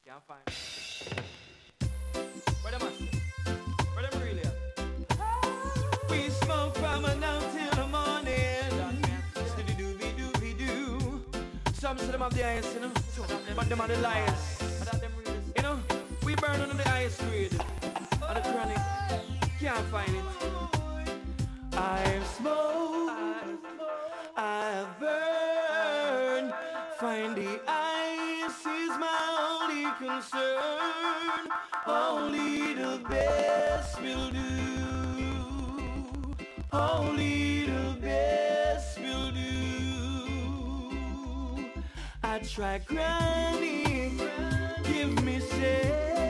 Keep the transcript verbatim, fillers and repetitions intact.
Can't find it. Where them at? Where them really at? We smoke from now till the morning. Sticky dooby dooby doo. Some of them have the ice, you know, but them are the liars. You know, we burn under the ice grid. And the chronic can't find it. I've smoked, I've burned. Find the ice is my only concern. Only the best will do. Only the best will do. I try granny, give me say.